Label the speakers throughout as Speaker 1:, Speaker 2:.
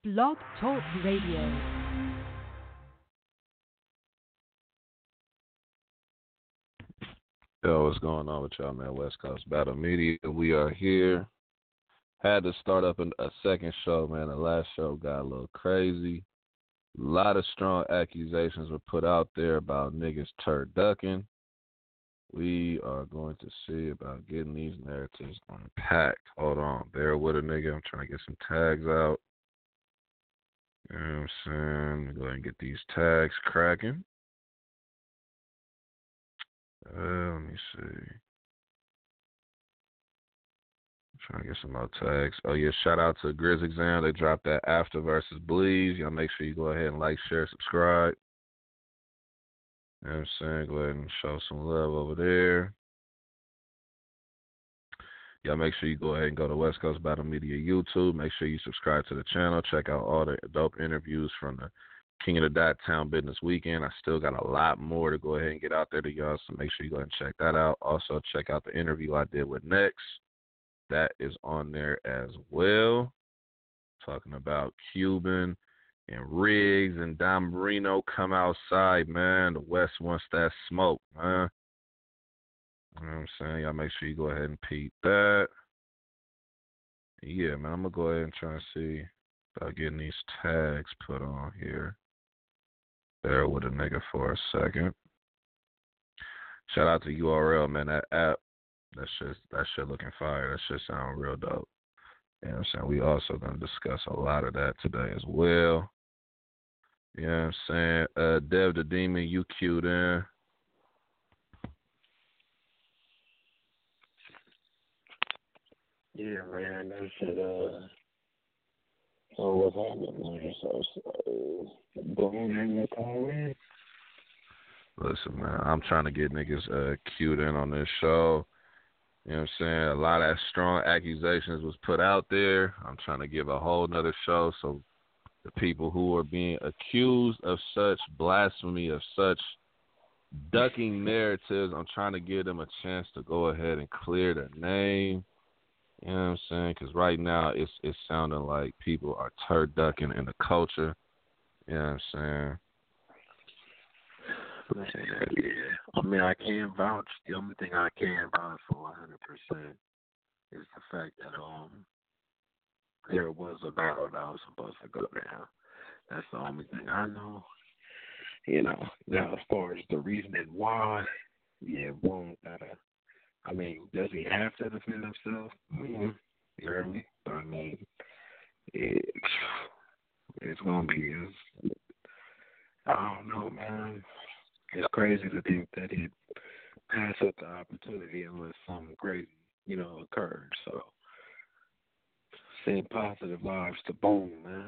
Speaker 1: Blog Talk Radio.
Speaker 2: Yo, what's going on with y'all, man? West Coast Battle Media. We are here. Had to start up a second show, man. The last show got a little crazy. A lot of strong accusations were put out there about niggas turducking. We are going to see about getting these narratives unpacked. Hold on. Bear with a nigga. I'm trying to get some tags out. You know what I'm saying? Go ahead and get these tags cracking. Let me see. Trying to get some more tags. Oh, yeah, shout out to Grizz Exam. They dropped that After versus Bleeze. Y'all make sure you go ahead and like, share, subscribe. You know what I'm saying? Go ahead and show some love over there. Y'all make sure you go ahead and go to West Coast Battle Media YouTube. Make sure you subscribe to the channel. Check out all the dope interviews from the King of the Dot Town Business Weekend. I still got a lot more to go ahead and get out there to y'all, so make sure you go ahead and check that out. Also, check out the interview I did with Next. That is on there as well. Talking about Cuban and Riggs and Don Marino come outside, man. The West wants that smoke, man. You know what I'm saying? Y'all make sure you go ahead and peep that. Yeah, man, I'm going to go ahead and try and see about getting these tags put on here. Bear with a nigga for a second. Shout out to URL, man. That app, that shit looking fire. That shit sound real dope. You know what I'm saying? We also going to discuss a lot of that today as well. You know what I'm saying? Dev the Demon, you queued in.
Speaker 3: Yeah, man, that shit, so what's happening, man? So, boom, in the car.
Speaker 2: Listen, man, I'm trying to get niggas queued in on this show. You know what I'm saying? A lot of strong accusations was put out there. I'm trying to give a whole nother show so the people who are being accused of such blasphemy, of such ducking narratives, I'm trying to give them a chance to go ahead and clear their name. You know what I'm saying? Because right now it's sounding like people are turducking in the culture. You know what I'm saying?
Speaker 3: Yeah, I mean, I can vouch. The only thing I can vouch for 100% is the fact that there was a battle that was supposed to go down. That's the only thing I know. You know, now as far as the reasoning why, yeah, won't gotta. I mean, does he have to defend himself? You heard me? But I mean, it's gonna be. I don't know, man. It's crazy to think that he'd pass up the opportunity unless something crazy, occurred. So, send positive vibes to Boom, man.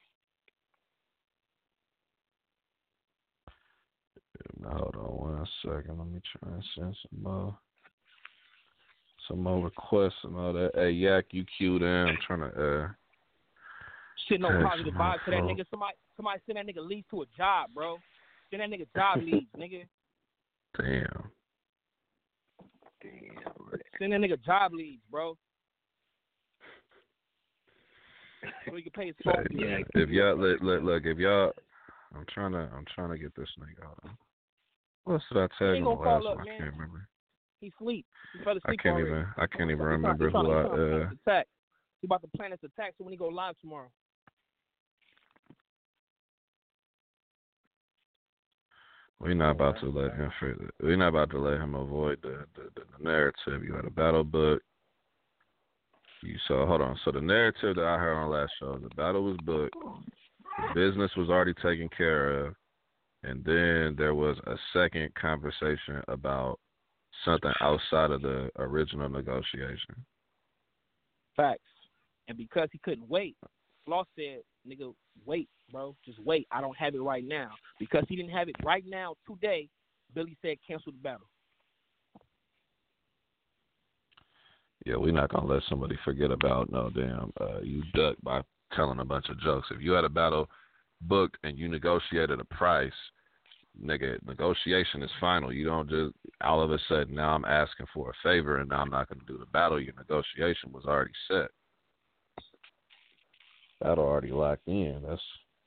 Speaker 2: Now, hold on 1 second. Let me try and send some more requests and all that. Hey, Yak, you queued in. I'm trying to
Speaker 4: Shit, no positive vibes to that nigga. Somebody send that nigga leads to a job, bro. Send that nigga job leads, nigga.
Speaker 2: Damn.
Speaker 4: Send that nigga job leads, bro. So he can pay his phone.
Speaker 2: Yeah. If y'all look, if y'all, I'm trying to get this nigga out. What did I tag him the last one? I can't remember.
Speaker 4: He sleep. He fell asleep
Speaker 2: already. I can't even remember who I.
Speaker 4: He about to plan his attack. So when he go live tomorrow.
Speaker 2: We're not about to let him. We're not about to let him avoid the narrative. You had a battle book. You saw. Hold on. So the narrative that I heard on last show, the battle was booked. The business was already taken care of, and then there was a second conversation about something outside of the original negotiation.
Speaker 4: Facts. And because he couldn't wait, Floss said, nigga, wait, bro. Just wait. I don't have it right now. Because he didn't have it right now today, Billy said cancel the battle.
Speaker 2: Yeah, we're not going to let somebody forget about no damn you duck by telling a bunch of jokes. If you had a battle booked and you negotiated a price, nigga, negotiation is final. You don't just all of a sudden now I'm asking for a favor and now I'm not going to do the battle. Your negotiation was already set. Battle already locked in. That's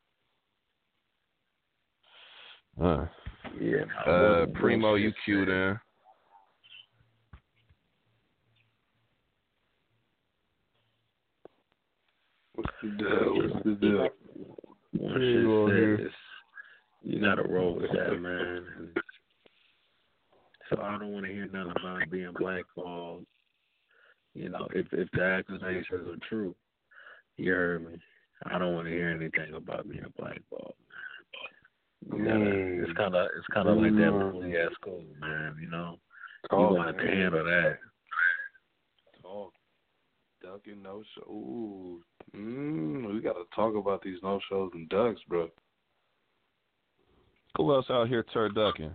Speaker 3: Yeah.
Speaker 2: Primo, you queued in.
Speaker 5: What's the deal?
Speaker 3: One shit says you gotta roll with that, man. So I don't want to hear nothing about being blackballed. You know, if the accusations are true, you heard me. I don't want to hear anything about being blackballed, man. It's kind of like that bully at school, man. You know, you want to handle that.
Speaker 5: Talk. Ducking no show. Ooh. We gotta talk about these no shows and ducks, bro.
Speaker 2: Who else out here turducking?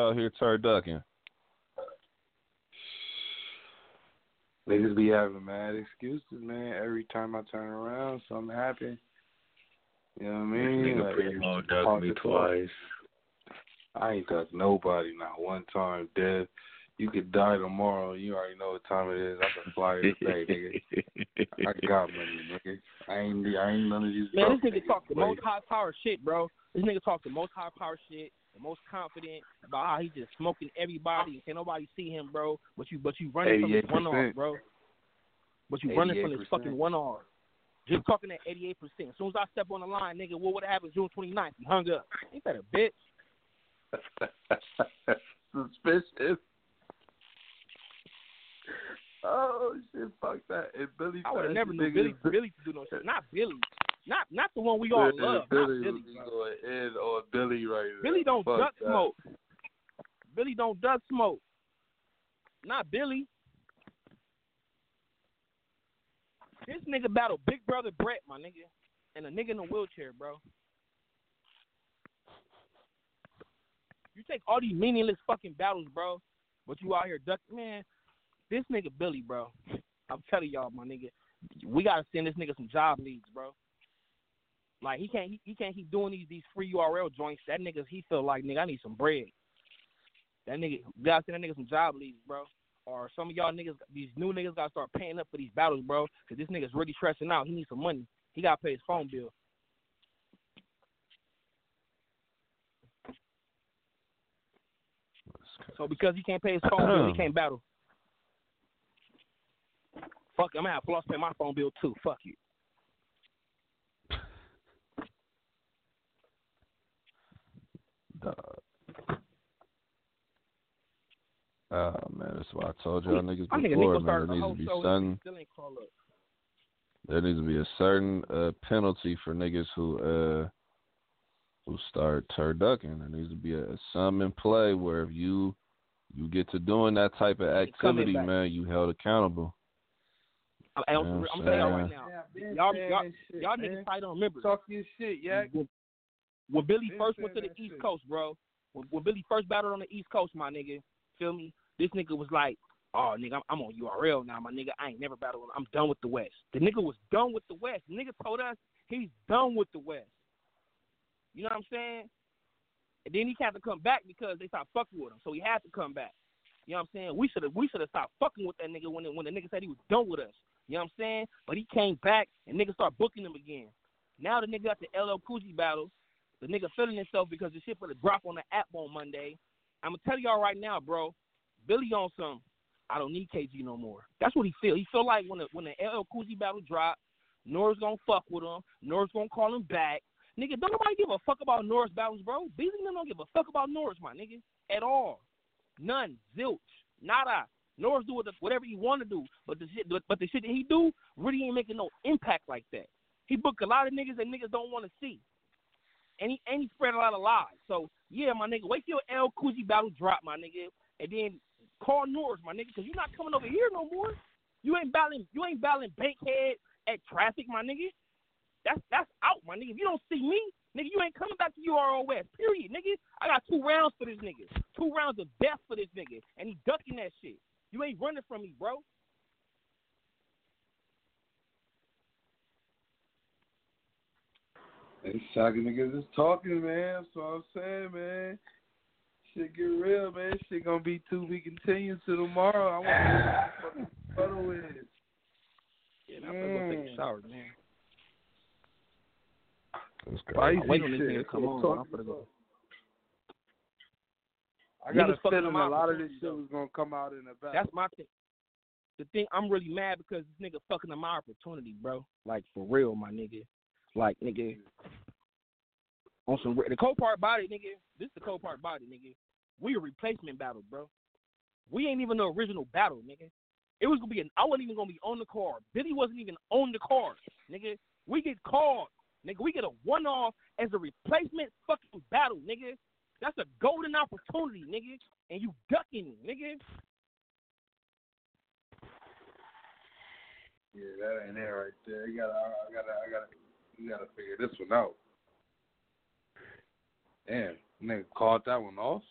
Speaker 5: Niggas be having mad excuses, man. Every time I turn around, something happen. You know what I mean?
Speaker 3: Nigga Primo ducked me twice.
Speaker 5: I ain't ducked nobody, not one time. Dead. You could die tomorrow. You already know what time it is. I can fly it today, nigga. I got money, nigga. I ain't none of these.
Speaker 4: Man, this nigga talk the most high power shit, bro. This nigga talk the most high power shit, the most confident about how he just smoking everybody and can't nobody see him, bro. But you running from his one arm, bro. But you running from his fucking one arm. Just talking at 88%. As soon as I step on the line, nigga, what would have happened June 29th? He hung up. Ain't that a bitch?
Speaker 5: Suspicious. Oh shit! Fuck that. And Billy,
Speaker 4: I would have never knew Billy to do no shit. Not Billy. Not the one we all love.
Speaker 5: Billy,
Speaker 4: not Billy.
Speaker 5: Going in on Billy right now.
Speaker 4: Billy don't
Speaker 5: Fuck
Speaker 4: duck
Speaker 5: that.
Speaker 4: smoke. Billy don't duck smoke. Not Billy. This nigga battled Big Brother Brett, my nigga, and a nigga in a wheelchair, bro. You take all these meaningless fucking battles, bro, but you out here ducking, man. This nigga Billy, bro. I'm telling y'all, my nigga, we gotta send this nigga some job leads, bro. Like he can't keep doing these free URL joints. That nigga, he feel like, nigga, I need some bread. That nigga, we gotta send that nigga some job leads, bro. Or some of y'all niggas, these new niggas gotta start paying up for these battles, bro. Cause this nigga's really stressing out. He needs some money. He gotta pay his phone bill. So because he can't pay his phone bill, he can't battle. Fuck, I'm gonna have Floss pay my phone bill too. Fuck you.
Speaker 2: Oh man, that's why I told y'all niggas
Speaker 4: My nigga
Speaker 2: before,
Speaker 4: Nico
Speaker 2: man.
Speaker 4: started the whole show. Still ain't call up.
Speaker 2: There needs to be a certain penalty for niggas who start turducking. There needs to be a sum in play where if you get to doing that type of activity, man, you held accountable.
Speaker 4: I'm telling y'all right now. Y'all niggas probably don't remember.
Speaker 5: Talk your shit, yeah.
Speaker 4: When Billy first went to the East Coast, bro. When Billy first battled on the East Coast, my nigga, feel me? This nigga was like, oh, nigga, I'm on URL now, my nigga. I ain't never battled. I'm done with the West. The nigga was done with the West. The nigga told us he's done with the West. You know what I'm saying? And then he had to come back because they stopped fucking with him. So he had to come back. You know what I'm saying? We should have stopped fucking with that nigga when the nigga said he was done with us. You know what I'm saying? But he came back and niggas start booking him again. Now the nigga got the LL Cool J battle. The nigga feeling himself because the shit for the drop on the app on Monday. I'm gonna tell y'all right now, bro. Billy on some. I don't need KG no more. That's what he feel. He feel like when the LL Cool J battle drop, Norris gonna fuck with him. Norris gonna call him back. Nigga, don't nobody give a fuck about Norris battles, bro. Beasley don't give a fuck about Norris, my nigga, at all. None, zilch, nada. Norris do whatever he want to do, but the shit that he do really ain't making no impact like that. He booked a lot of niggas that niggas don't want to see, and he spread a lot of lies. So yeah, my nigga, wait till your LL Cool J battle drop, my nigga, and then call Norris, my nigga, because you not coming over here no more. You ain't battling Bankhead at Traffic, my nigga. That's out, my nigga. If you don't see me, nigga, you ain't coming back to URL West, period, nigga. I got 2 rounds for this nigga. 2 rounds of death for this nigga, and he ducking that shit. You ain't running from me, bro.
Speaker 5: They shocking niggas is talking, man. That's what I'm saying, man. Shit get real, man. Shit gonna be to be continued to tomorrow. I want to know what the fucking photo is.
Speaker 4: Yeah, I'm gonna go take a shower, man.
Speaker 2: That's
Speaker 5: Spicy
Speaker 2: great.
Speaker 4: Wait on this
Speaker 5: shit.
Speaker 4: nigga to come on.
Speaker 5: Talk-
Speaker 4: I'm finna go.
Speaker 5: I got a
Speaker 4: Niggas fucking
Speaker 5: feeling
Speaker 4: my
Speaker 5: a lot of this
Speaker 4: opportunity,
Speaker 5: shit
Speaker 4: though.
Speaker 5: was gonna come out in the battle.
Speaker 4: That's my thing. The thing, I'm really mad because this nigga fucking up my opportunity, bro. Like, for real, my nigga. Like, nigga, on some the cold part about it, nigga. This is the cold part about it, nigga. We a replacement battle, bro. We ain't even the original battle, nigga. It was gonna be I wasn't even gonna be on the card. Billy wasn't even on the card, nigga. We get called, nigga. We get a one-off as a replacement fucking battle, nigga. That's a golden opportunity, nigga. And you ducking it, nigga.
Speaker 5: Yeah, that ain't it right there. You gotta figure this one out. Damn, nigga called that one off.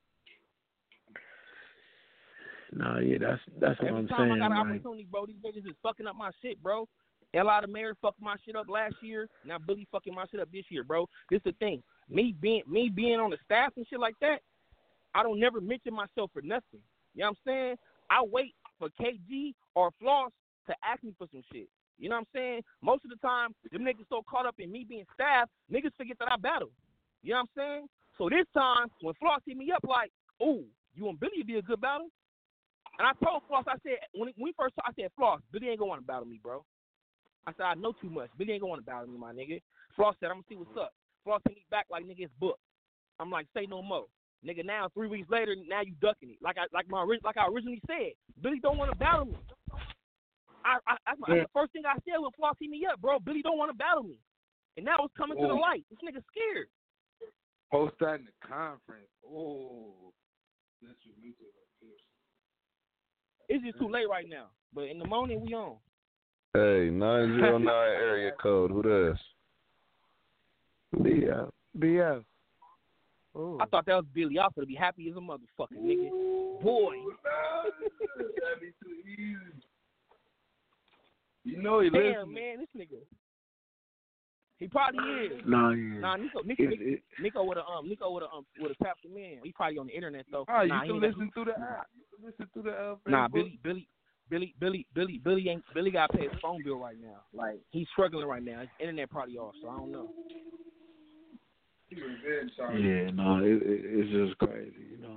Speaker 3: No, yeah, that's what
Speaker 4: Every
Speaker 3: I'm
Speaker 4: time
Speaker 3: saying.
Speaker 4: I got an
Speaker 3: Like,
Speaker 4: opportunity, bro, these niggas is fucking up my shit, bro. L.I. the Mayor fucked my shit up last year. Now Billy fucking my shit up this year, bro. This the thing. Me being on the staff and shit like that, I don't never mention myself for nothing. You know what I'm saying? I wait for KG or Floss to ask me for some shit. You know what I'm saying? Most of the time, them niggas so caught up in me being staff, niggas forget that I battle. You know what I'm saying? So this time, when Floss hit me up like, ooh, you and Billy would be a good battle? And I told Floss, I said, when we first talked, I said, Floss, Billy ain't going to want to battle me, bro. I said, I know too much. Billy ain't going to want to battle me, my nigga. Floss said, I'm going to see what's up. Floss hit me back like, nigga, it's booked. I'm like, say no more. Nigga, now 3 weeks later, now you ducking it. Like I originally said, Billy don't want to battle me. That's the first thing I said when Floss hit me up, bro. Billy don't want to battle me. And now it's coming to the light. This nigga scared.
Speaker 5: Post that in the conference. Oh. That's your mental right there.
Speaker 4: It's just too late right now. But in the morning, we on.
Speaker 2: Hey, 909 area code. Who this?
Speaker 3: BF. Ooh.
Speaker 4: I thought that was Billy. I was going to be happy as a motherfucker, nigga. Boy.
Speaker 5: That'd be too easy. You know he
Speaker 4: Damn,
Speaker 5: listening.
Speaker 4: man, this nigga. He probably is.
Speaker 3: No, yeah.
Speaker 4: Nah, Nico would have tapped him in. He probably on the internet though.
Speaker 5: Oh,
Speaker 4: nah,
Speaker 5: you can listen through the app. You can listen through the
Speaker 4: Nah,
Speaker 5: Facebook.
Speaker 4: Billy got to pay his phone bill right now. Like he's struggling right now. His internet probably off, so I don't know.
Speaker 3: Yeah, no, it's just crazy,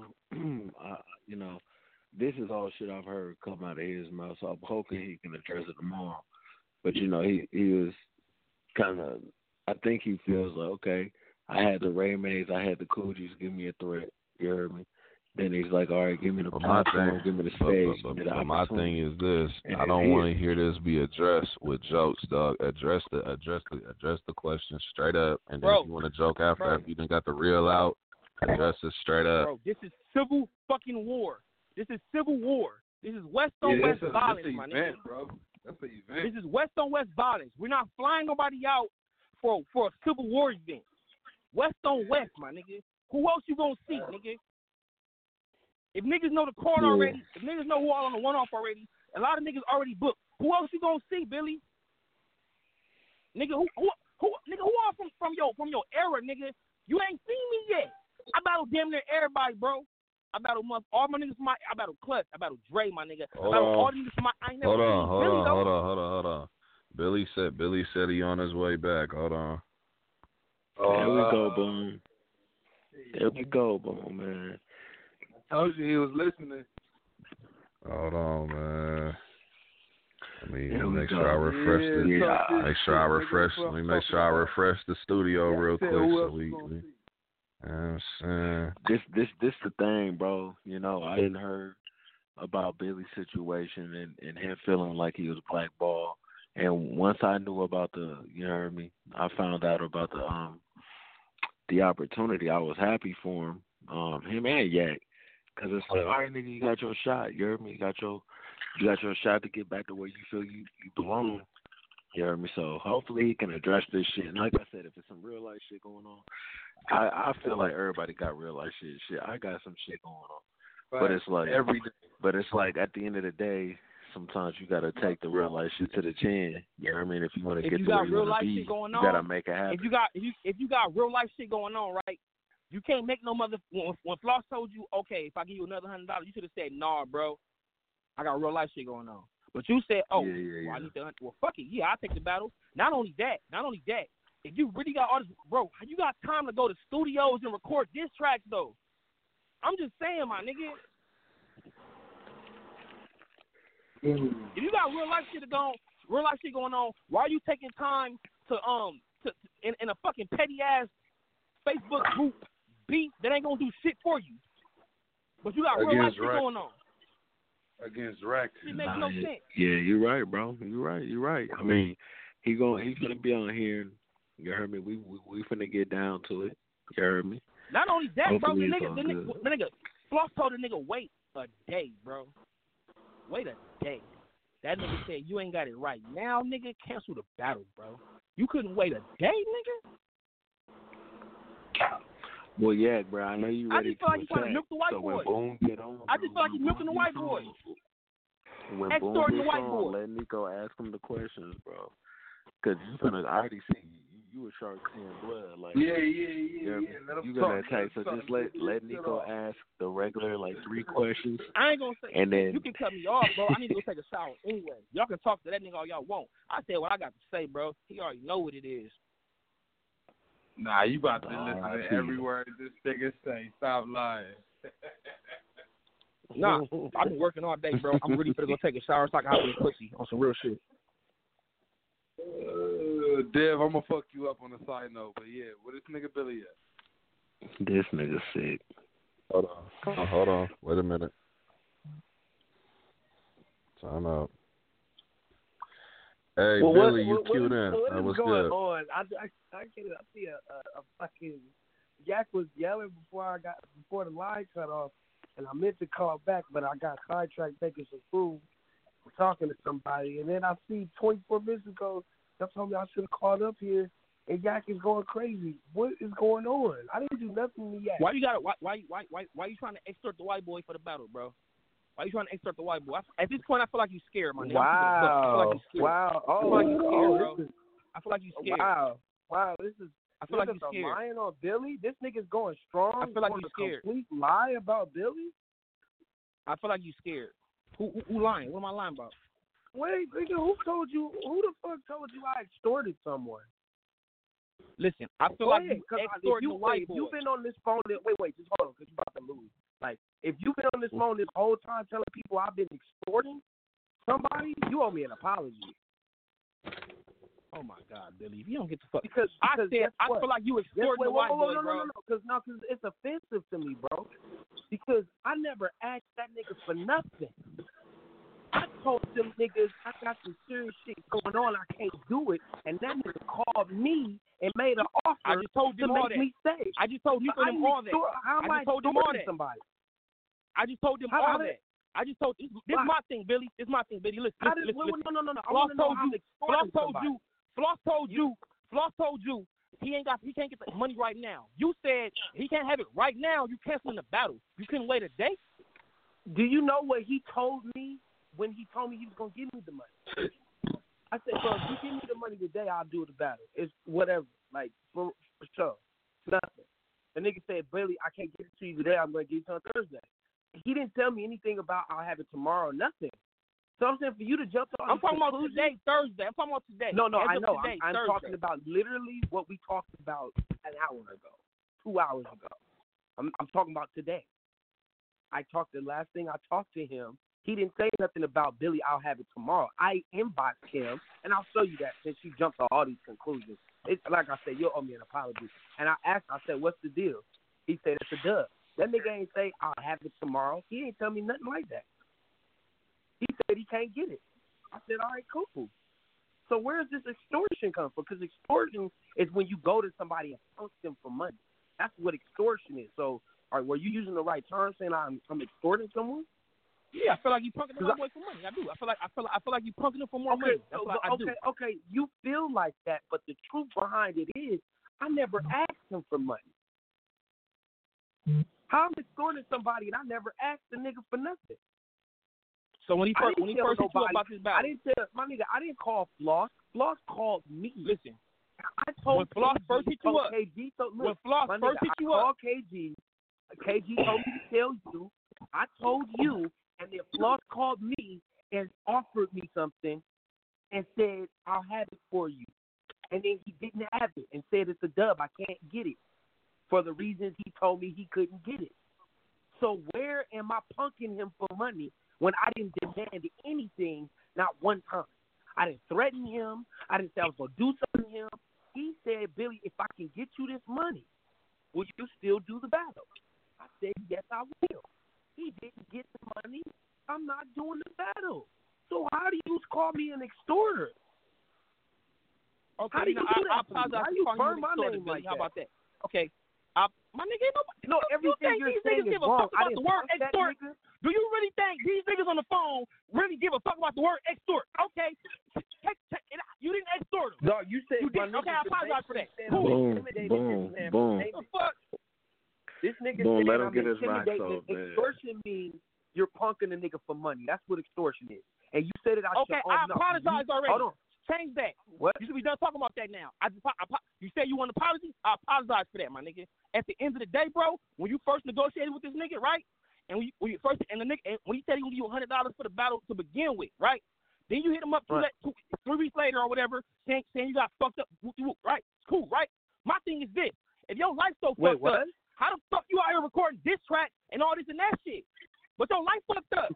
Speaker 3: you know. This is all shit I've heard come out of his mouth, so I'm hoping he can address it tomorrow. But he was kind of, I think he feels like, okay, I had the Raymays, I had the Coogies give me a threat. You heard me? Then he's like, all right, give me the platform, give me the stage.
Speaker 2: But my thing is this: I don't want to hear this be addressed with jokes, dog. Address the question straight up, and then if you want to joke after you done got the real out, address it straight up.
Speaker 4: Bro, this is civil fucking war. This is civil war. This is West on West violence, my nigga.
Speaker 5: Bro. That's an event.
Speaker 4: This is West on West violence. We're not flying nobody out for a civil war event. West on West, my nigga. Who else you gonna see, nigga? If niggas know the card already, if niggas know who all on the one-off already, a lot of niggas already booked. Who else you gonna see, Billy? Nigga, who all from your era, nigga? You ain't seen me yet. I battle damn near everybody, bro. I battle all my niggas. I battle Clutch. I battle Dre, my nigga. I battle all the niggas. I ain't never seen Billy, though.
Speaker 2: Hold on. Billy said he on his way back. Hold on.
Speaker 3: There we go, boom. There we go, boom, man.
Speaker 5: I told you he was listening.
Speaker 2: Hold on, man. Let me
Speaker 3: There
Speaker 2: make
Speaker 3: we
Speaker 2: sure I
Speaker 3: go.
Speaker 2: refresh this.
Speaker 3: Yeah.
Speaker 2: Make sure I refresh. Let me make sure I refresh the studio real quick so we. I'm saying
Speaker 3: This the thing, bro. I didn't heard about Billy's situation and him feeling like he was blackballed. And once I knew about you heard me, I found out about the opportunity. I was happy for him and Yak, because it's like, all right, nigga, you got your shot. You heard me? You got your shot to get back to where you feel you belong. You heard me? So hopefully he can address this shit. And like I said, if it's some real life shit going on, I feel like everybody got real life shit. Shit, I got some shit going on. But it's like
Speaker 5: every day.
Speaker 3: But it's like at the end of the day, sometimes you gotta take the real life shit to the chin. You know what I mean? If you want to get to where you want to be, you gotta make it happen.
Speaker 4: If you got real life shit going on, right? You can't make no mother. When Floss told you, okay, if I give you another $100, you should have said, nah, bro, I got real life shit going on. But you said, oh,
Speaker 3: yeah.
Speaker 4: Well, I need the. Well, fuck it, yeah, I'll take the battle. Not only that, if you really got artists, bro, you got time to go to studios and record diss tracks though. I'm just saying, my nigga. If you got real life shit going on, why are you taking time to in a fucking petty ass Facebook group beef that ain't gonna do shit for you? But you got real life shit going on.
Speaker 5: Against Rex.
Speaker 4: It makes no sense.
Speaker 3: Yeah, you're right, bro. You're right. I mean, he's gonna be on here. You heard me? We finna get down to it. You heard me?
Speaker 4: Not only that,
Speaker 3: Hopefully
Speaker 4: bro, the nigga Floss told the nigga wait a day, bro. Wait a day. That nigga said you ain't got it right now, nigga. Cancel the battle, bro. You couldn't wait a day, nigga.
Speaker 3: Well, yeah, bro. I know you ready
Speaker 4: I just feel like he's trying to milk the white
Speaker 3: so
Speaker 4: boy.
Speaker 3: When Boom get on,
Speaker 4: I just feel like he's milking the white boy.
Speaker 3: When Boom
Speaker 4: Extorting
Speaker 3: gets
Speaker 4: the white
Speaker 3: on,
Speaker 4: boy.
Speaker 3: let Nico ask him the questions, bro. Because I already see you a Shark Tan blood. Like,
Speaker 5: Yeah.
Speaker 3: You gonna attack, so just let Nico ask the regular, like, 3 questions.
Speaker 4: I ain't gonna say,
Speaker 3: and then
Speaker 4: you can cut me off, bro. I need to go take a shower anyway. Y'all can talk to that nigga all y'all want. I said what I got to say, bro. He already know what it is.
Speaker 5: Nah, you about to listen to every word this nigga say. Stop lying.
Speaker 4: Nah, I've been working all day, bro. I'm really finna go take a shower so I can hop in the pussy on some real shit.
Speaker 5: Dev, I'm gonna fuck you up on a side note, but yeah, where this nigga Billy at?
Speaker 3: This nigga sick.
Speaker 2: Hold on. Wait a minute. Time out. Hey,
Speaker 6: well,
Speaker 2: Billy, you
Speaker 6: what
Speaker 2: queued in.
Speaker 6: What's
Speaker 2: What's
Speaker 6: going
Speaker 2: good?
Speaker 6: on? I see a fucking Yak was yelling before the line cut off, and I meant to call back, but I got sidetracked making some food, talking to somebody, and then I see 24 minutes ago, y'all told me I should have called up here, and Yak is going crazy. What is going on? I didn't do nothing to Yak.
Speaker 4: Why you trying to extort the white boy for the battle, bro? Why you trying to extort the white boy? At this point, I feel like you scared, my nigga.
Speaker 6: Wow.
Speaker 4: I feel
Speaker 6: Oh,
Speaker 4: like you scared, bro. I feel like you scared.
Speaker 6: Wow. This is.
Speaker 4: I feel like you
Speaker 6: a
Speaker 4: scared.
Speaker 6: lying on Billy. This nigga's going strong.
Speaker 4: I feel like you scared.
Speaker 6: Complete lie about Billy.
Speaker 4: I feel like you scared. Who lying? What am I lying about?
Speaker 6: Wait, nigga, who told you? Who the fuck told you I extorted someone?
Speaker 4: Listen, I feel like you extorting the white boy.
Speaker 6: You've been on this phone. Wait, just hold on, because you're about to lose. Like, if you've been on this phone this whole time telling people I've been extorting somebody, you owe me an apology.
Speaker 4: Oh my God, Billy, if you don't get the fuck,
Speaker 6: because
Speaker 4: I feel like you extorting the white boy, bro.
Speaker 6: No, because it's offensive to me, bro. Because I never asked that nigga for nothing. I told them niggas I got some serious shit going on. I can't do it, and that nigga called me and made an offer.
Speaker 4: I just told them all that.
Speaker 6: Me stay.
Speaker 4: I just told you for them all that.
Speaker 6: How am I
Speaker 4: told them all that.
Speaker 6: Somebody?
Speaker 4: I just told them all that. I just told this is my thing, Billy. This is my thing, Billy. Listen.
Speaker 6: No.
Speaker 4: Floss told you he can't get the money right now. You said he can't have it right now. You canceling the battle. You couldn't wait a day.
Speaker 6: Do you know what he told me when he told me he was gonna give me the money? I said, bro, if you give me the money today, I'll do the battle. It's whatever, like for sure, nothing. The nigga said, Billy, I can't give it to you today. I'm gonna give it to you on Thursday. He didn't tell me anything about I'll have it tomorrow. Nothing. So I'm saying for you to jump to
Speaker 4: I'm talking about today, Thursday. I'm talking about today.
Speaker 6: No, I know.
Speaker 4: Today,
Speaker 6: I'm talking about literally what we talked about an hour ago, 2 hours ago. I'm talking about today. The last thing I talked to him, he didn't say nothing about Billy, I'll have it tomorrow. I inboxed him, and I'll show you that since you jumped to all these conclusions. It's like I said, you'll owe me an apology. And I asked, I said, what's the deal? He said, it's a dub. That nigga ain't say, I'll have it tomorrow. He ain't tell me nothing like that. He said he can't get it. I said, all right, cool. So where does this extortion come from? Because extortion is when you go to somebody and punk them for money. That's what extortion is. So were you using the right term saying I'm extorting someone?
Speaker 4: Yeah, I feel like you punking the white boy for money. I do. I feel like you punking him for more money. That's what I do.
Speaker 6: Okay, you feel like that, but the truth behind it is I never asked him for money. How I'm extorting somebody and I never asked the nigga for nothing.
Speaker 4: So when he first hit you about this battle,
Speaker 6: I didn't tell my nigga. I didn't call Floss. Floss called me.
Speaker 4: Listen,
Speaker 6: I told
Speaker 4: when Floss first hit you up.
Speaker 6: KG,
Speaker 4: when Floss first hit you up,
Speaker 6: KG. KG told me to tell you. I told you, and then Floss called me and offered me something and said, "I'll have it for you." and then he didn't have it and said it's a dub. I can't get it for the reasons he told me he couldn't get it. So where am I punking him for money when I didn't demand anything, not one time? I didn't threaten him. I didn't say I was going to do something to him. He said, Billy, if I can get you this money, will you still do the battle? I said, yes, I will. He didn't get the money. I'm not doing the battle. So how do you call me an extorter?
Speaker 4: Okay,
Speaker 6: how do you do
Speaker 4: I
Speaker 6: that?
Speaker 4: apologize
Speaker 6: How you
Speaker 4: for
Speaker 6: burn
Speaker 4: calling
Speaker 6: my
Speaker 4: you an extorter,
Speaker 6: name
Speaker 4: Billy.
Speaker 6: like
Speaker 4: How
Speaker 6: that?
Speaker 4: about that? Okay, my nigga,
Speaker 6: No, everything
Speaker 4: you
Speaker 6: you're
Speaker 4: think
Speaker 6: saying
Speaker 4: these niggas
Speaker 6: is
Speaker 4: give a
Speaker 6: wrong.
Speaker 4: fuck
Speaker 6: I
Speaker 4: about
Speaker 6: didn't
Speaker 4: the word
Speaker 6: punch that
Speaker 4: extort?
Speaker 6: nigga.
Speaker 4: Do you really think these niggas on the phone really give a fuck about the word extort? Okay, check it out. You didn't extort them.
Speaker 6: No, you said
Speaker 4: You didn't. Okay, I apologize for that.
Speaker 2: Boom, boom, boom.
Speaker 4: What the fuck?
Speaker 6: This nigga
Speaker 2: Boom,
Speaker 6: said
Speaker 2: let him
Speaker 6: I'm
Speaker 2: get his rocks
Speaker 6: intimidating.
Speaker 2: off, man.
Speaker 6: Extortion means you're punking a nigga for money. That's what extortion is. And you said it out
Speaker 4: Okay,
Speaker 6: your
Speaker 4: I
Speaker 6: own mouth.
Speaker 4: apologize already.
Speaker 6: Hold on.
Speaker 4: Change that.
Speaker 6: What?
Speaker 4: You should be done talking about that now. You said you want an apology? I apologize for that, my nigga. At the end of the day, bro, when you first negotiated with this nigga, right? And when you when he said he gonna give you $100 for the battle to begin with, right? Then you hit him up 3 weeks later or whatever, saying you got fucked up, right? It's cool, right? My thing is this: if your life's so fucked up, how the fuck you out here recording diss track and all this and that shit? But your life fucked up.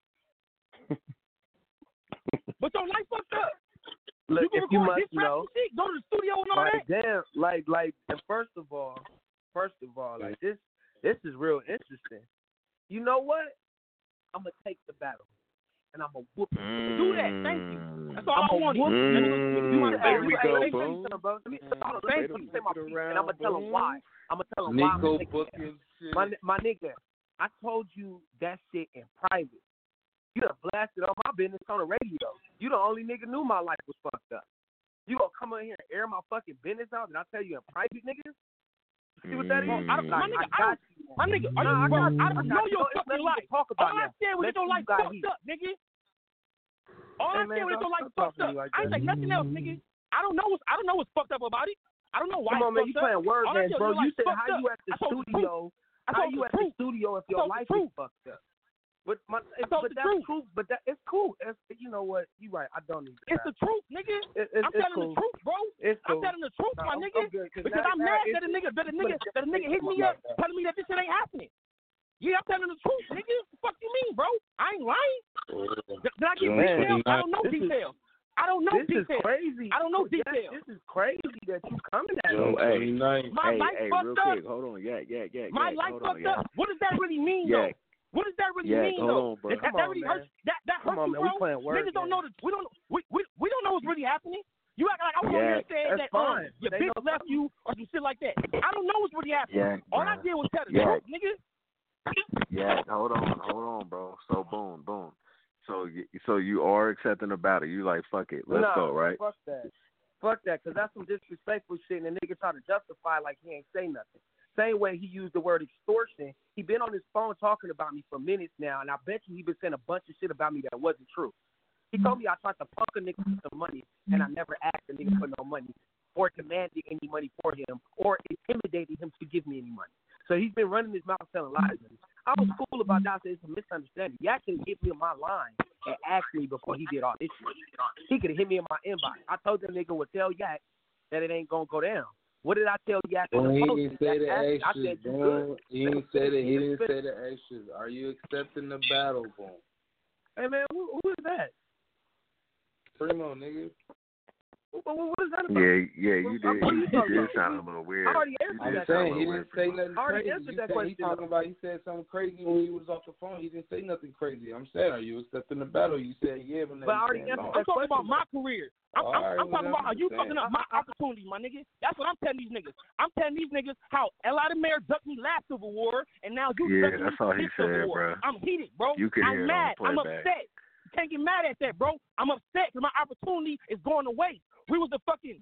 Speaker 4: But your life fucked up.
Speaker 6: Look,
Speaker 4: you can
Speaker 6: if you
Speaker 4: record
Speaker 6: must
Speaker 4: diss track
Speaker 6: know,
Speaker 4: and shit, go to the studio and all that.
Speaker 6: damn, and first of all, like this is real interesting. You know what? I'm gonna take the battle, and I'm gonna whoop you.
Speaker 4: Do that. Thank you. That's all I wanted.
Speaker 2: There we go,
Speaker 6: Let
Speaker 2: boom.
Speaker 6: me say my piece, and I'm gonna tell him why. I'm gonna tell him why I'm
Speaker 5: Nico
Speaker 6: taking
Speaker 5: booking shit.
Speaker 6: my nigga, I told you that shit in private. You done blasted on my business on the radio. You the only nigga knew my life was fucked up. You gonna come in here and air my fucking business out, and I tell you in private, nigga? See what that is?
Speaker 4: My nigga, I know your fucking life.
Speaker 6: Talk about
Speaker 4: all I said was your life fucked up, nigga. All I said was your life fucked up. I ain't say nothing else, nigga. I don't know what's fucked up about it. I don't know why.
Speaker 6: Come on, man, you playing word games, bro. You said how you at the studio. How you at the studio if your life is fucked up? But that's true. But it's cool. You know what? You right. I don't need that.
Speaker 4: It's the truth, nigga.
Speaker 6: I'm
Speaker 4: telling the truth, bro.
Speaker 6: It's cool.
Speaker 4: I'm telling the truth, my nigga. Because I'm mad that a nigga hit me up telling me that this shit ain't happening. Yeah, I'm telling the truth, nigga. What the fuck you mean, bro? I ain't lying. Did I get details? I don't know details.
Speaker 6: This is crazy.
Speaker 4: I don't know details.
Speaker 6: This is crazy that you coming at
Speaker 2: Yo,
Speaker 6: me.
Speaker 4: My life fucked
Speaker 2: real
Speaker 4: up.
Speaker 2: quick, hold on.
Speaker 4: My life fucked up. What does that really mean, though? What does that really mean, though?
Speaker 2: Hold on, bro.
Speaker 4: That really hurts. That hurts you, bro. Niggas don't know. We don't know what's really happening. You act like I was here saying that your bitch left you or some shit like that. I don't know what's really happening. All I did was tell the truth, nigga.
Speaker 2: Yeah, hold on, bro. So boom. So you are accepting the battle. You like, fuck it, let's go, right?
Speaker 6: Fuck that, because that's some disrespectful shit, and the nigga try to justify like he ain't say nothing. Same way he used the word extortion. He been on his phone talking about me for minutes now, and I bet you he been saying a bunch of shit about me that wasn't true. He told me I tried to punk a nigga for some money, and I never asked a nigga for no money, or demanded any money for him, or intimidated him to give me any money. So he's been running his mouth telling lies. I was cool about that. I said it's a misunderstanding. He actually hit me on my line and asked me before he did all this shit. He could have hit me in my inbox. I told that nigga would tell Yak that it ain't gonna go down. What did I tell Yak?
Speaker 5: Well, he didn't say the extras, bro. He didn't say the extras. Are you accepting the battle, boom?
Speaker 6: Hey man, who is that?
Speaker 5: Primo, nigga.
Speaker 6: What is that about?
Speaker 2: Yeah, you did. You did sound a little weird.
Speaker 6: I already answered that.
Speaker 5: Saying he didn't say nothing
Speaker 6: I already
Speaker 5: crazy.
Speaker 6: answered that question.
Speaker 5: He said something crazy when he was off the phone. He didn't say nothing crazy. I'm saying, are you accepting the battle? You said yeah, but
Speaker 6: I already answered
Speaker 4: I'm
Speaker 6: that
Speaker 4: talking
Speaker 6: question.
Speaker 4: about my career. I'm talking about how you fucking up my opportunity, my nigga. That's what I'm telling these niggas. I'm telling these niggas how Ella Mayor ducked me last Civil War, and now you ducked me
Speaker 2: that's all he
Speaker 4: this
Speaker 2: said,
Speaker 4: Civil War.
Speaker 2: bro.
Speaker 4: I'm heated, bro.
Speaker 2: You can
Speaker 4: I'm
Speaker 2: hear it on
Speaker 4: mad.
Speaker 2: the
Speaker 4: I'm
Speaker 2: playback.
Speaker 4: upset. You can't get mad at that, bro. I'm upset because my opportunity is going to waste. We wasn't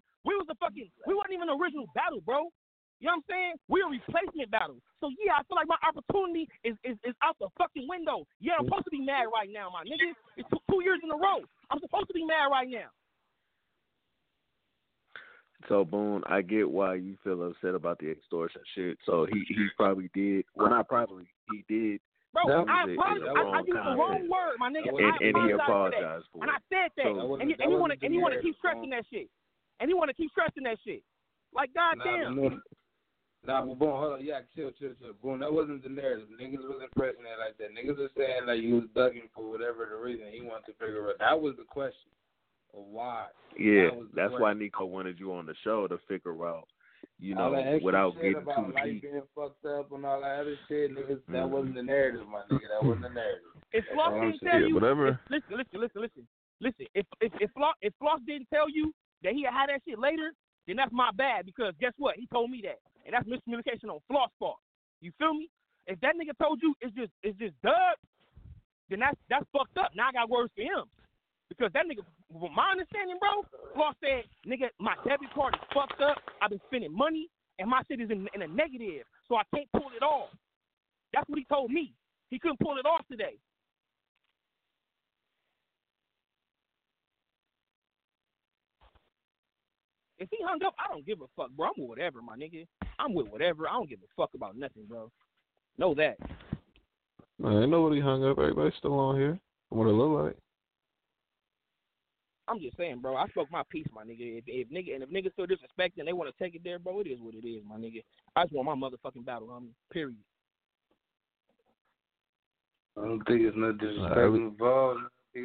Speaker 4: even the original battle, bro. You know what I'm saying? We're a replacement battle. So yeah, I feel like my opportunity is out the fucking window. Yeah, I'm supposed to be mad right now, my nigga. It's 2 years in a row. I'm supposed to be mad right now.
Speaker 2: So Boone, I get why you feel upset about the extortion shit. So he probably did. Well, not probably. He did.
Speaker 4: Bro, I apologize. I used the wrong word, my nigga.
Speaker 2: And he
Speaker 4: apologized
Speaker 2: for it.
Speaker 4: And I said that.
Speaker 2: So,
Speaker 4: and you want to keep stressing that shit. and he want to keep stressing that shit. Like, goddamn.
Speaker 5: Nah, but boom, hold on. Yeah, chill. Boom, that wasn't the narrative. Niggas wasn't pressing it like that. Niggas was saying like you was ducking for whatever the reason he wanted to figure out. That was the question of why.
Speaker 2: Yeah, that's why Nico wanted you on the show to figure out, you know, without getting too
Speaker 5: life
Speaker 2: deep.
Speaker 5: Being fucked up and all that other shit, niggas. That wasn't the narrative, my nigga. That wasn't the narrative.
Speaker 4: If Floss didn't tell you,
Speaker 2: whatever.
Speaker 4: Listen. If Floss didn't tell you that he had that shit later, then that's my bad, because guess what? He told me that. And that's miscommunication on Floss' part. You feel me? If that nigga told you it's just Doug, then that's fucked up. Now I got words for him. Because that nigga, from my understanding, bro, Floss said, nigga, my debit card is fucked up. I've been spending money, and my shit is in a negative, so I can't pull it off. That's what he told me. He couldn't pull it off today. If he hung up, I don't give a fuck, bro. I'm with whatever, my nigga. I'm with whatever. I don't give a fuck about nothing, bro. Know that.
Speaker 2: Man, ain't nobody hung up. Everybody's still on here. What it look like?
Speaker 4: I'm just saying, bro. I spoke my piece, my nigga. If niggas still disrespecting, they want to take it there, bro. It is what it is, my nigga. I just want my motherfucking battle, homie. Period.
Speaker 5: I don't think it's no disrespect involved.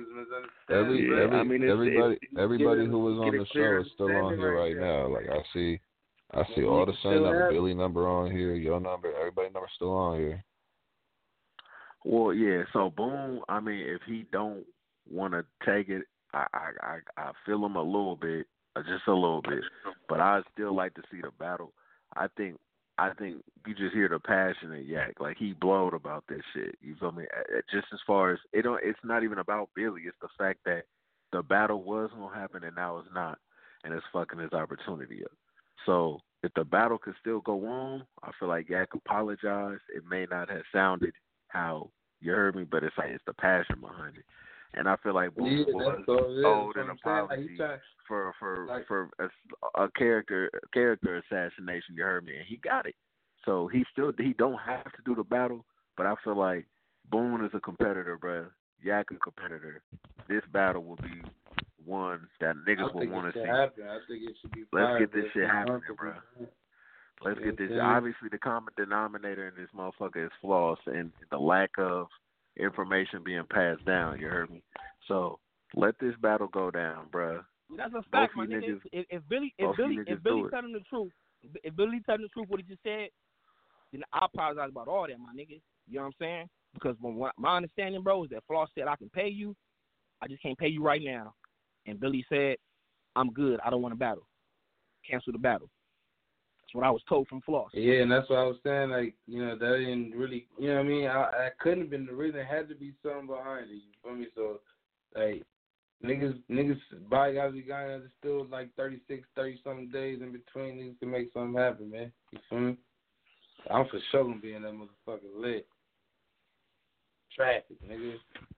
Speaker 2: Everybody who was on the show is still on here right now. Like I see all the same number, Billy number on here, your number, everybody number still on here.
Speaker 3: Well, yeah. So Boom, I mean, if he don't want to take it, I feel him a little bit, just a little bit. But I still like to see the battle. I think you just hear the passion in Yak. Like, he blowed about this shit. You feel me? Just as far as it's not even about Billy. It's the fact that the battle was gonna happen and now it's not, and it's fucking his opportunity up. So if the battle could still go on, I feel like Yak apologized. It may not have sounded how you heard me, but it's like it's the passion behind it. And I feel like Boom was owed an apology for a character assassination. You heard me, and he got it. So he don't have to do the battle, but I feel like Boone is a competitor, bro. Yak a competitor. This battle will be one that niggas will want to see.
Speaker 5: I think it should be.
Speaker 3: Let's get this shit happening, bro. Let's get this. Obviously, the common denominator in this motherfucker is Floss and the lack of information being passed down. You heard me. So let this battle go down, bro.
Speaker 4: That's a fact, my nigga. If Billy telling the truth, what he just said, then I apologize about all that, my nigga. You know what I'm saying? Because my understanding, bro, is that Floss said I can pay you, I just can't pay you right now. And Billy said, I'm good. I don't want to battle. Cancel the battle. That's what I was told from Floss.
Speaker 5: Yeah, and that's what I was saying. Like, you know, that didn't really, you know what I mean? I couldn't have been the reason. There had to be something behind it. You feel me? So, like, niggas, by guys, we got there's still like 30-something days in between. Niggas can make something happen, man. You feel me? I'm for sure gonna be in that motherfucker lit. Traffic, nigga.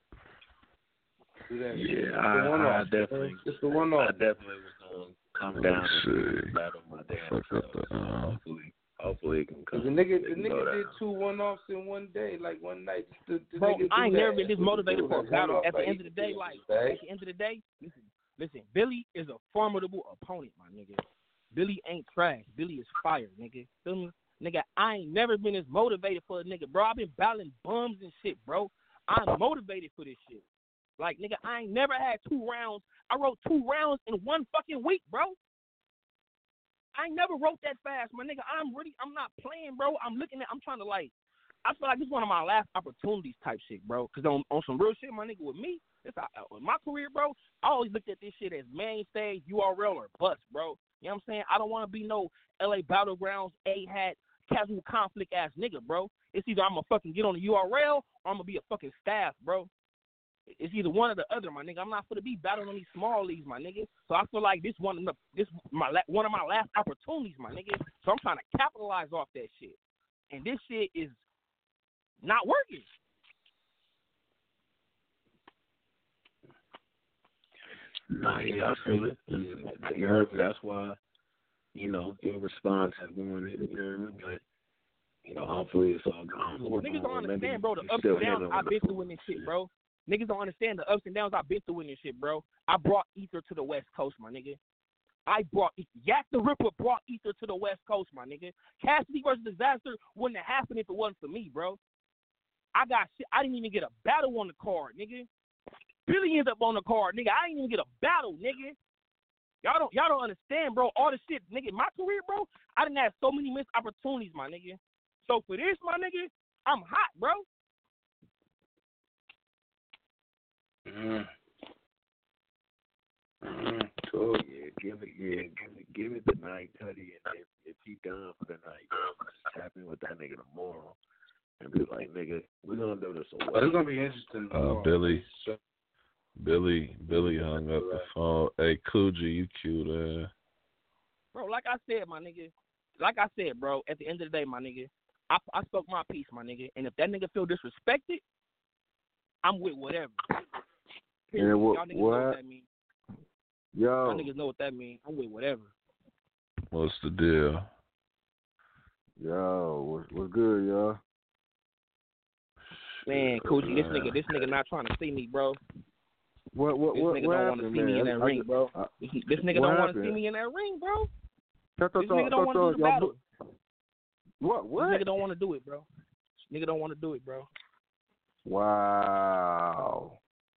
Speaker 5: Do that.
Speaker 3: Yeah, I definitely.
Speaker 5: It's the one off.
Speaker 3: I definitely was gonna come down and battle my damn self. Hopefully it can come.
Speaker 5: The nigga did 2 1-offs in one day, like one night.
Speaker 4: Bro, I ain't never been this motivated for a battle. At the end of the day, listen, Billy is a formidable opponent, my nigga. Billy ain't trash. Billy is fire, nigga. Feel me? Nigga, I ain't never been as motivated for a nigga, bro. I've been battling bums and shit, bro. I'm motivated for this shit. Like, nigga, I ain't never had 2 rounds. I wrote 2 rounds in one fucking week, bro. I ain't never wrote that fast, my nigga. I'm not playing, bro. I'm trying to, like, I feel like this is one of my last opportunities type shit, bro. Because on some real shit, my nigga, with me, in my career, bro, I always looked at this shit as main stage, URL, or bust, bro. You know what I'm saying? I don't want to be no LA Battlegrounds, A-hat, casual conflict ass nigga, bro. It's either I'm going to fucking get on the URL or I'm going to be a fucking staff, bro. It's either one or the other, my nigga. I'm not going to be battling on these small leagues, my nigga. So I feel like this one of my last opportunities, my nigga. So I'm trying to capitalize off that shit. And this shit is not working.
Speaker 3: Nah, yeah, I feel it. You heard me. That's why, you know, your response has been, you know, but, you know, hopefully it's all gone.
Speaker 4: Niggas don't understand, bro, the ups and downs I've been through in this shit, bro. Niggas don't understand the ups and downs I've been through in this shit, bro. I brought Ether to the West Coast, my nigga. Yak the Ripper brought Ether to the West Coast, my nigga. Cassidy versus Disaster wouldn't have happened if it wasn't for me, bro. I got shit. I didn't even get a battle on the card, nigga. Billy ended up on the card, nigga. I didn't even get a battle, nigga. Y'all don't understand, bro. All the shit, nigga. In my career, bro, I didn't have so many missed opportunities, my nigga. So for this, my nigga, I'm hot, bro.
Speaker 3: So give it the night, Cuddy, and if he done for the night, just tap in with that nigga tomorrow and be like, nigga, we're gonna do this away.
Speaker 5: But it's gonna be interesting.
Speaker 2: Billy hung up the phone. Hey, Coogee, you cute,
Speaker 4: Bro, like I said, my nigga. Like I said, bro, at the end of the day, my nigga, I spoke my piece, my nigga. And if that nigga feel disrespected, I'm with whatever.
Speaker 3: And
Speaker 4: Y'all niggas know what that means.
Speaker 3: Y'all
Speaker 4: niggas know what that means. I'm with whatever.
Speaker 2: What's the deal?
Speaker 3: Yo, what's good, y'all?
Speaker 4: Man, Coogee, this nigga not trying to see me, bro.
Speaker 3: What
Speaker 4: this nigga don't want to see me in that ring, bro. This nigga don't want to see me in that ring, bro. This nigga don't want to do the battle.
Speaker 3: What?
Speaker 4: This nigga don't want to do it, bro. This nigga don't want to do it, bro.
Speaker 3: Wow.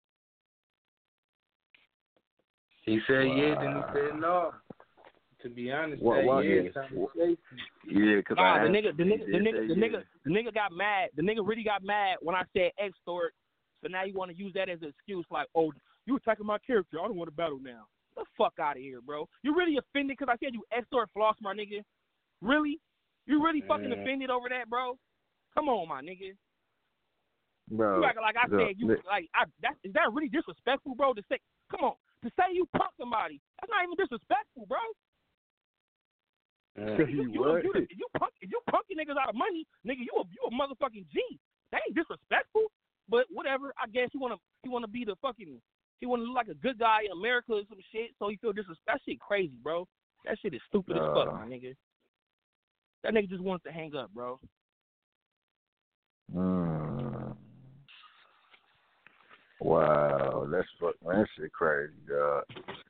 Speaker 5: He said yes, then he said no. To be honest,
Speaker 3: because
Speaker 4: the nigga got mad. The nigga really got mad when I said extort. So now you want to use that as an excuse, like, oh, you attacking my character. I don't want to battle now. Get the fuck out of here, bro. You really offended because I said you extort floss, my nigga? Really? You really fucking offended over that, bro? Come on, my nigga.
Speaker 3: Bro,
Speaker 4: you acting like I said you is that really disrespectful, bro? To say, come on, to say you punk somebody, that's not even disrespectful, bro. If you punking niggas out of money, nigga, you a motherfucking G. That ain't disrespectful. But whatever, I guess he wanna be the fucking, he wanna look like a good guy in America or some shit, so he feel disrespectful. That shit crazy, bro. That shit is stupid as fuck, my nigga. That nigga just wants to hang up, bro.
Speaker 3: Wow, that shit crazy, dog.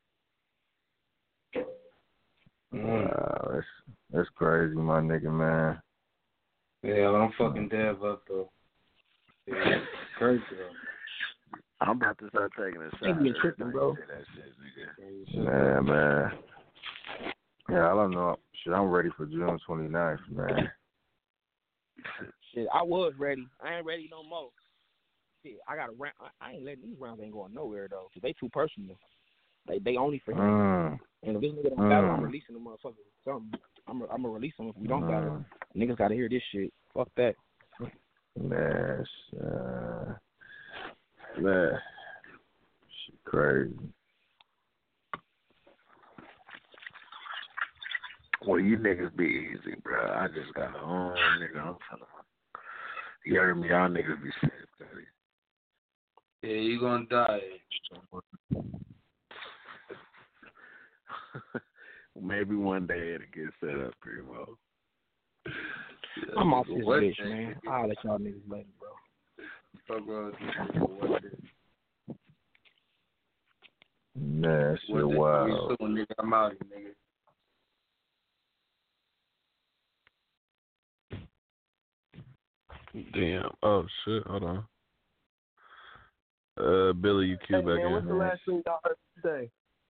Speaker 3: Wow, that's crazy, my nigga, man.
Speaker 5: Yeah, I'm fucking Dev up though. Yeah, it's crazy though.
Speaker 3: I'm about to start taking a shot.
Speaker 4: You tripping, bro.
Speaker 3: That shit, nigga. Man. Yeah, I don't know. Shit, I'm ready for June 29th, man.
Speaker 4: Shit, I was ready. I ain't ready no more. Shit, I got a round. I ain't letting these rounds ain't going nowhere though, cause they too personal. They only for him. And if this nigga don't battle, I'm releasing the motherfucker. Something. I'm gonna release him if we don't battle. Niggas gotta hear this shit. Fuck that.
Speaker 3: Man, shit crazy. Well, you niggas be easy, bro. I just got on, nigga. I'm telling you. You heard me? Y'all niggas be safe, daddy.
Speaker 5: Yeah, you gonna die.
Speaker 3: Maybe one day it'll get set up pretty well.
Speaker 4: I'm off this bitch, man. I'll let y'all niggas later, bro.
Speaker 5: Fuck, bro.
Speaker 3: Nah, shit wild.
Speaker 5: Nigga, I'm out here, nigga.
Speaker 2: Damn. Oh, shit. Hold on. Billy, you cue back in.
Speaker 6: What's the last thing y'all heard today?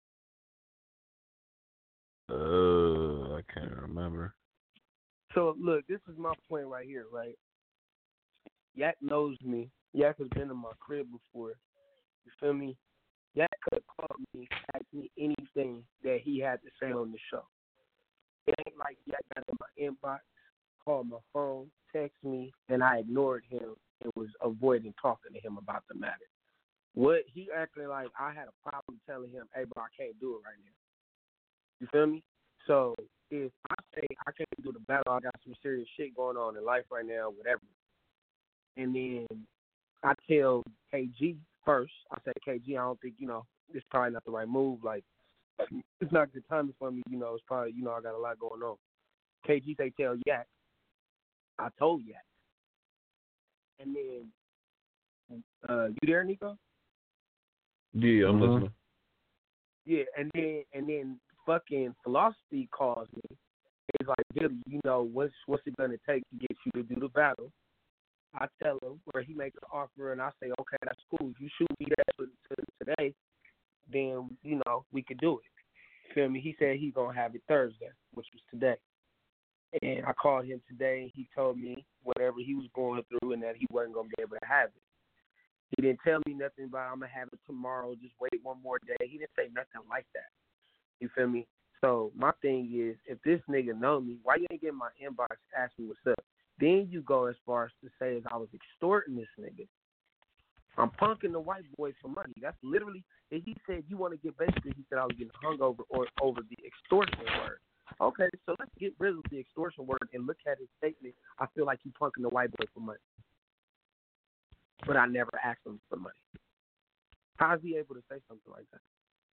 Speaker 2: I can't remember.
Speaker 6: So, look, this is my point right here, right? Yak knows me. Yak has been in my crib before. You feel me? Yak could have called me, asked me anything that he had to say on the show. It ain't like Yak got in my inbox, called my phone, text me, and I ignored him and was avoiding talking to him about the matter. What he acting like I had a problem telling him, hey, bro, I can't do it right now. You feel me? So if I say I can't do the battle, I got some serious shit going on in life right now, whatever. And then I tell KG first, I say, KG, I don't think, it's probably not the right move. Like, it's not good timing for me. It's probably, I got a lot going on. KG say, tell Yak. I told Yak. And then, you there, Nico?
Speaker 2: Yeah, I'm listening.
Speaker 6: Yeah, and then fucking philosophy calls me. He's like, Billy, you know, what's it gonna take to get you to do the battle? I tell him where he makes an offer, and I say, okay, that's cool. If you shoot me that today, then you know we could do it. Feel me? He said he's gonna have it Thursday, which was today. And I called him today, and he told me whatever he was going through, and that he wasn't gonna be able to have it. He didn't tell me nothing about I'm gonna have it tomorrow. Just wait one more day. He didn't say nothing like that. You feel me? So my thing is, if this nigga know me, why you ain't get my inbox to ask me what's up? Then you go as far as to say as I was extorting this nigga. I'm punking the white boy for money. That's literally, and he said you want to get basically, he said I was getting hung over the extortion word. Okay, so let's get rid of the extortion word and look at his statement. I feel like you punking the white boy for money. But I never asked him for money. How is he able to say something like that?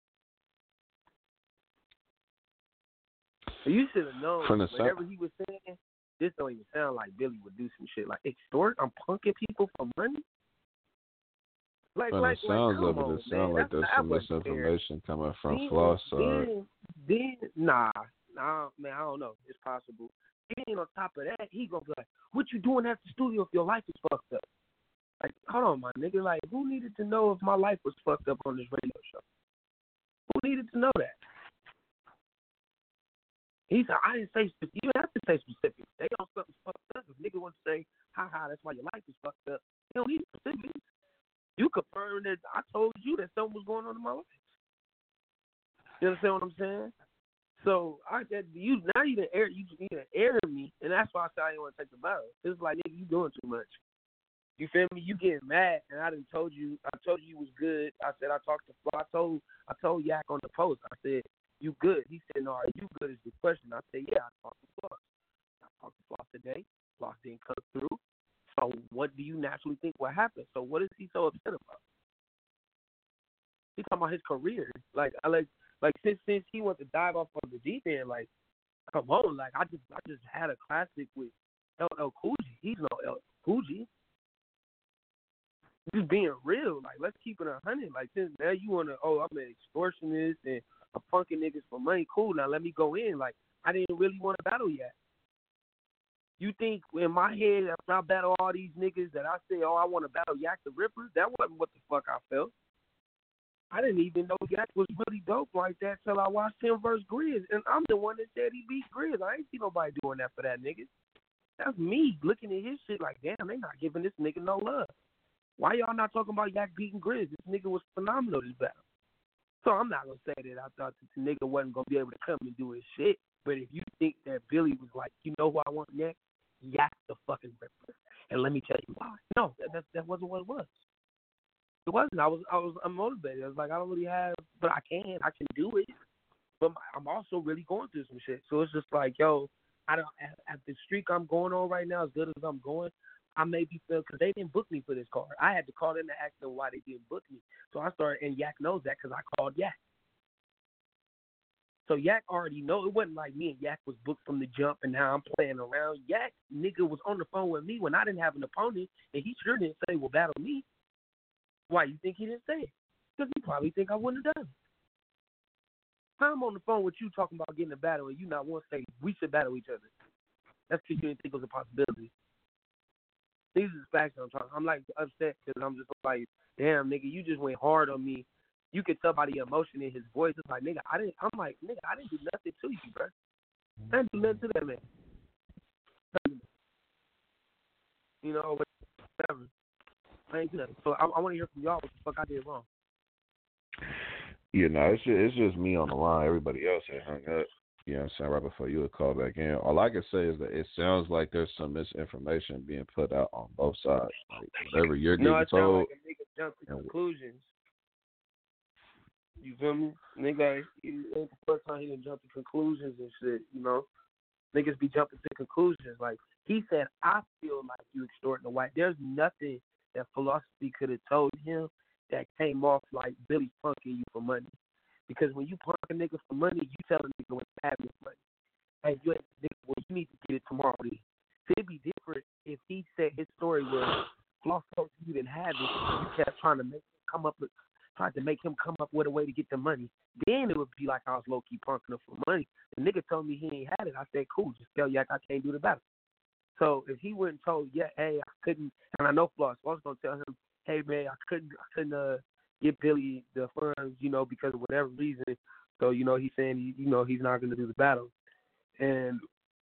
Speaker 6: So you should have known whatever he was saying, this don't even sound like Billy would do some shit like extort. I'm punking people for money. It sounds
Speaker 2: like there's some misinformation coming from Floss side.
Speaker 6: Nah, man, I don't know. It's possible. Then on top of that, he gonna be like, "What you doing at the studio if your life is fucked up?" Like, hold on, my nigga. Like, who needed to know if my life was fucked up on this radio show? Who needed to know that? He said, I didn't say specific. You have to say specific. They don't something fucked up. If nigga wants to say, ha, that's why your life is fucked up. They don't need specifics. You confirmed that I told you that something was going on in my life. You understand what I'm saying? So you didn't air me, and that's why I said I didn't want to take the battle. It's like, nigga, you doing too much. You feel me? You getting mad, and I told you was good. I said I talked to Flo. I told Yak on the post. I said, you good? He said, no, are you good is the question. I said, yeah, I talked to Floss. I talked to Floss today. Floss didn't come through. So what do you naturally think will happen? So what is he so upset about? He's talking about his career. Like since he wants to dive off on the deep end, like, come on, like I just had a classic with LL Cool J. He's no LL Cool J. Just being real, like let's keep it 100. Like since now you wanna, I'm an extortionist and I'm punking niggas for money. Cool, now let me go in. Like I didn't really want to battle yet. You think in my head after I battle all these niggas that I say, I want to battle Yak the Ripper? That wasn't what the fuck I felt. I didn't even know Yak was really dope like that till I watched him versus Grizz, and I'm the one that said he beat Grizz. I ain't see nobody doing that for that nigga. That's me looking at his shit like, damn, they not giving this nigga no love. Why y'all not talking about Yak beating Grizz? This nigga was phenomenal this battle. So I'm not going to say that I thought that the nigga wasn't going to be able to come and do his shit. But if you think that Billy was like, you know who I want next? Yak the fucking Ripper. And let me tell you why. No, that wasn't what it was. It wasn't. I was unmotivated. I was like, I don't really have, but I can do it. But I'm also really going through some shit. So it's just like, yo, at the streak I'm going on right now, as good as I'm going, I may be feeling, because they didn't book me for this card. I had to call in to ask them why they didn't book me. So I started, and Yak knows that because I called Yak. So Yak already know. It wasn't like me and Yak was booked from the jump and now I'm playing around. Yak, nigga, was on the phone with me when I didn't have an opponent, and he sure didn't say, well, battle me. Why you think he didn't say it? Because he probably think I wouldn't have done it. How I'm on the phone with you talking about getting a battle and you not want to say we should battle each other. That's because you didn't think it was a possibility. These are the facts I'm talking. I'm like upset because I'm just like, damn, nigga, you just went hard on me. You could tell by the emotion in his voice. It's like, nigga, I didn't do nothing to you, bro. I didn't do nothing to that man. You know, whatever. I ain't do nothing. So I want to hear from y'all what the fuck I did wrong.
Speaker 2: You know, it's just me on the line. Everybody else had hung up. You know what I'm saying? Right before you would call back in. All I can say is that it sounds like there's some misinformation being put out on both sides. Like, whatever you're getting told.
Speaker 6: Like a nigga jump to conclusions. You feel me? Nigga, it ain't the first time he done jumped to conclusions and shit, you know? Niggas be jumping to conclusions. Like, he said, I feel like you extorting the white. There's nothing that philosophy could have told him that came off like Billy punking you for money. Because when you punk a nigga for money, you tell a nigga when you have this money. Hey, you you need to get it tomorrow. It'd be different if he said his story was Floss told you didn't have it. You kept trying to come up with tried to make him come up with a way to get the money. Then it would be like I was low-key punking him for money. The nigga told me he ain't had it. I said, cool, just tell Yak I can't do the battle. So if he wouldn't told Yak, hey, I couldn't, and I know Floss, I was going to tell him, hey, man, I couldn't get Billy the funds, because of whatever reason. So, he's saying, he's not going to do the battle. And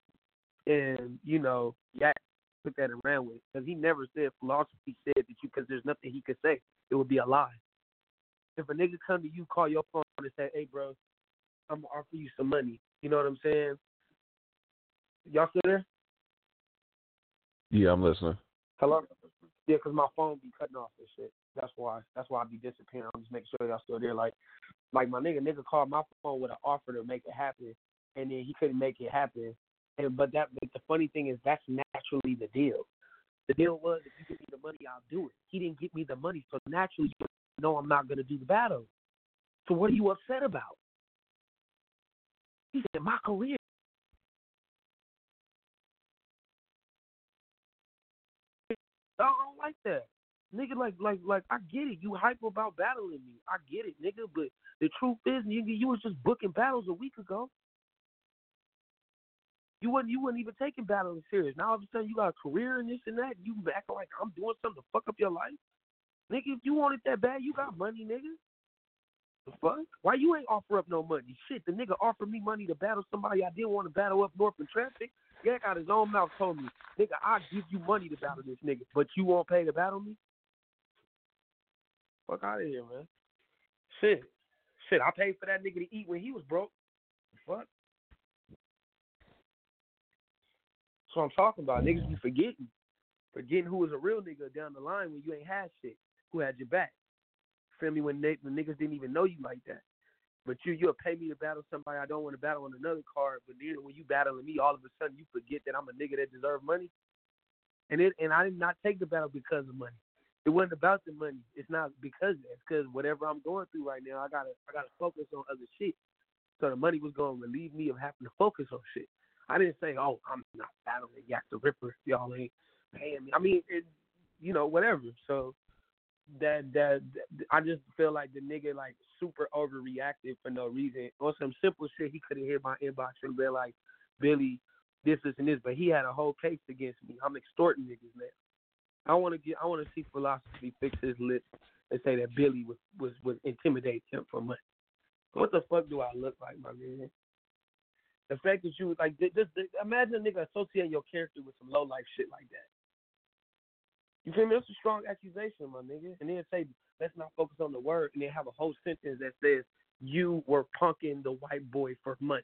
Speaker 6: Yak took that and ran with it. Because he never said philosophy said that because there's nothing he could say. It would be a lie. If a nigga come to you, call your phone and say, hey, bro, I'm going to offer you some money. You know what I'm saying? Y'all still there?
Speaker 2: Yeah, I'm listening.
Speaker 6: Hello? Yeah, because my phone be cutting off and shit. That's why I be disappearing. I'm just making sure y'all still there. Like my nigga called my phone with an offer to make it happen, and then he couldn't make it happen. But the funny thing is that's naturally the deal. The deal was if you give me the money, I'll do it. He didn't give me the money, so naturally you know I'm not going to do the battle. So what are you upset about? He said, my career. I don't like that. Nigga, like, I get it. You hype about battling me. I get it, nigga. But the truth is, nigga, you was just booking battles a week ago. You wasn't even taking battling serious. Now all of a sudden you got a career and this and that. You acting like I'm doing something to fuck up your life. Nigga, if you want it that bad, you got money, nigga. The fuck? Why you ain't offer up no money? Shit, the nigga offered me money to battle somebody I didn't want to battle up north in traffic. Yeah, out his own mouth told me, nigga, I'll give you money to battle this nigga, but you won't pay to battle me? Fuck out of here, man. Shit, I paid for that nigga to eat when he was broke. Fuck. That's what I'm talking about. Niggas be forgetting who was a real nigga down the line when you ain't had shit, who had your back. Feel me? When niggas didn't even know you like that. But you'll pay me to battle somebody I don't want to battle on another card, but then when you battling me, all of a sudden you forget that I'm a nigga that deserves money. And I did not take the battle because of money. It wasn't about the money. It's not because of that. It's because whatever I'm going through right now, I gotta focus on other shit. So the money was gonna relieve me of having to focus on shit. I didn't say, oh, I'm not battling Yak the Ripper. Y'all ain't paying me. I mean, whatever. So that I just feel like the nigga like super overreacted for no reason. On some simple shit, he could have hit my inbox and been like, Billy, this and this, but he had a whole case against me. I'm extorting niggas now. I want to see philosophy fix his lips and say that Billy was intimidating him for money. What the fuck do I look like, my man? The fact that you like just imagine a nigga associating your character with some low life shit like that. You feel me? That's a strong accusation, my nigga. And then say, let's not focus on the word, and then have a whole sentence that says you were punking the white boy for money.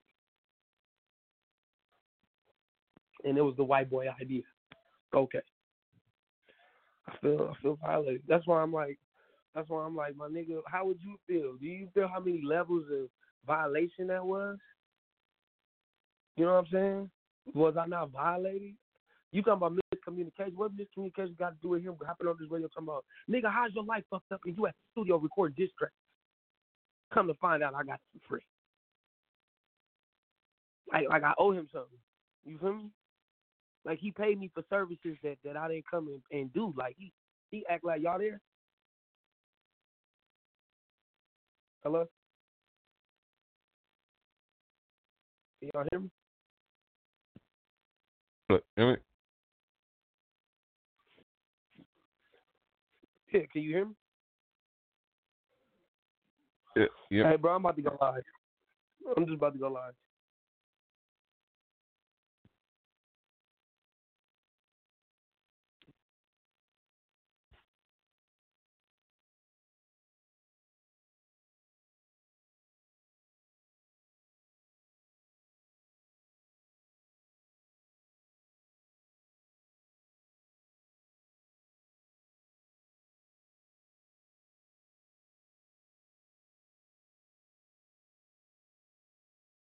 Speaker 6: And it was the white boy idea. Okay. I feel violated. That's why I'm like, my nigga, how would you feel? Do you feel how many levels of violation that was? You know what I'm saying? Was I not violated? You talking about miscommunication. What miscommunication got to do with him hopping on this radio talking about, nigga, how's your life fucked up and you at the studio recording diss track? Come to find out I got it for free. Like I owe him something. You feel me? Like he paid me for services that I didn't come and do. Like he act like y'all there. Hello? Can y'all hear me?
Speaker 2: Hear me?
Speaker 6: Yeah, can you hear me?
Speaker 2: Yeah.
Speaker 6: Hey, bro, I'm about to go live. I'm just about to go live.